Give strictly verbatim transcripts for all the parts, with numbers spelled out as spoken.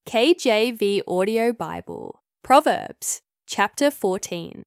K J V Audio Bible, Proverbs, chapter fourteen.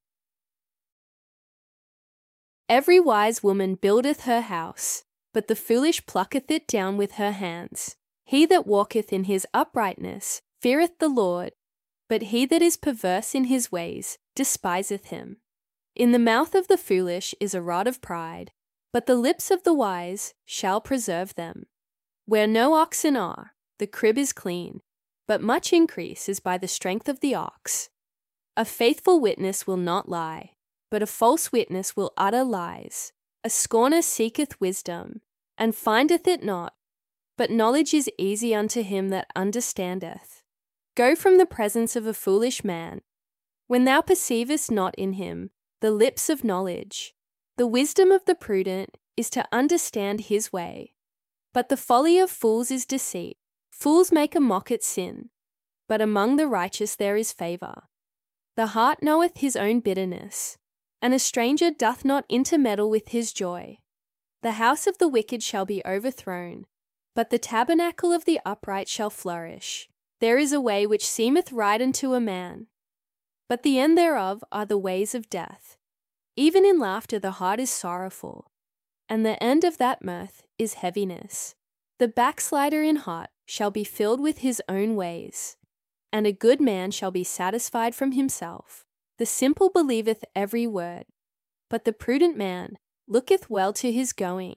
Every wise woman buildeth her house, but the foolish plucketh it down with her hands. He that walketh in his uprightness feareth the Lord, but he that is perverse in his ways despiseth him. In the mouth of the foolish is a rod of pride, but the lips of the wise shall preserve them. Where no oxen are, the crib is clean, but much increase is by the strength of the ox. A faithful witness will not lie, but a false witness will utter lies. A scorner seeketh wisdom, and findeth it not, but knowledge is easy unto him that understandeth. Go from the presence of a foolish man, when thou perceivest not in him the lips of knowledge. The wisdom of the prudent is to understand his way, but the folly of fools is deceit. Fools make a mock at sin, but among the righteous there is favour. The heart knoweth his own bitterness, and a stranger doth not intermeddle with his joy. The house of the wicked shall be overthrown, but the tabernacle of the upright shall flourish. There is a way which seemeth right unto a man, but the end thereof are the ways of death. Even in laughter the heart is sorrowful, and the end of that mirth is heaviness. The backslider in heart shall be filled with his own ways, and a good man shall be satisfied from himself. The simple believeth every word, but the prudent man looketh well to his going.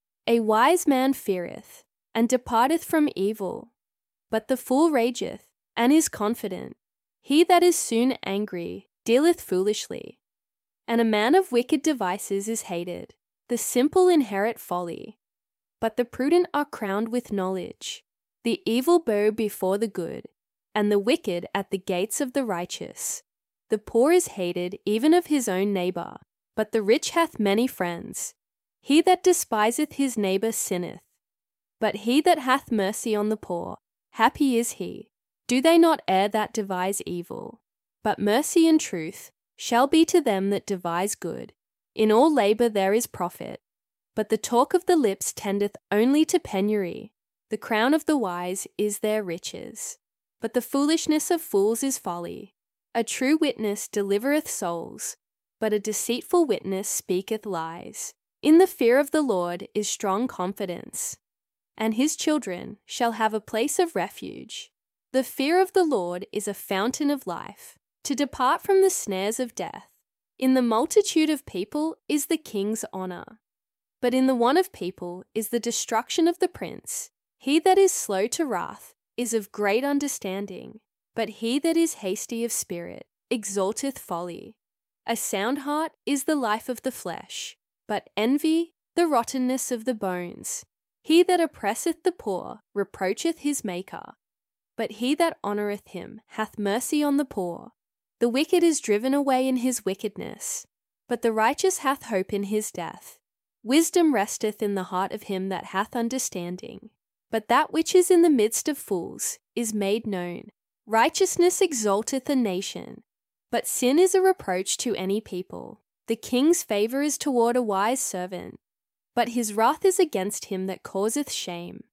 A wise man feareth, and departeth from evil, but the fool rageth, and is confident. He that is soon angry dealeth foolishly, and a man of wicked devices is hated. The simple inherit folly, but the prudent are crowned with knowledge. The evil bow before the good, and the wicked at the gates of the righteous. The poor is hated even of his own neighbour, but the rich hath many friends. He that despiseth his neighbour sinneth, but he that hath mercy on the poor, happy is he. Do they not err that devise evil? But mercy and truth shall be to them that devise good. In all labour there is profit, but the talk of the lips tendeth only to penury. The crown of the wise is their riches, but the foolishness of fools is folly. A true witness delivereth souls, but a deceitful witness speaketh lies. In the fear of the Lord is strong confidence, and his children shall have a place of refuge. The fear of the Lord is a fountain of life, to depart from the snares of death. In the multitude of people is the king's honour, but in the want of people is the destruction of the prince. He that is slow to wrath is of great understanding, but he that is hasty of spirit exalteth folly. A sound heart is the life of the flesh, but envy the rottenness of the bones. He that oppresseth the poor reproacheth his Maker, but he that honoureth him hath mercy on the poor. The wicked is driven away in his wickedness, but the righteous hath hope in his death. Wisdom resteth in the heart of him that hath understanding, but that which is in the midst of fools is made known. Righteousness exalteth a nation, but sin is a reproach to any people. The king's favour is toward a wise servant, but his wrath is against him that causeth shame.